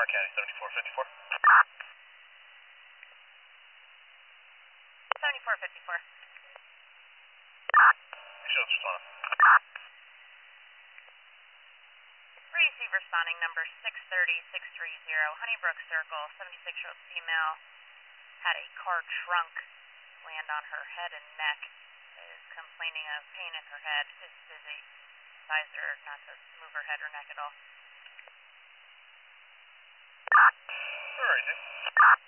County 7454. 7454. Shields responding. Receive responding number 630630, Honeybrook Circle, 76-year-old female, had a car trunk land on her head and neck, is complaining of pain in her head, is dizzy, advise her not to move her head or neck at all. Where are you?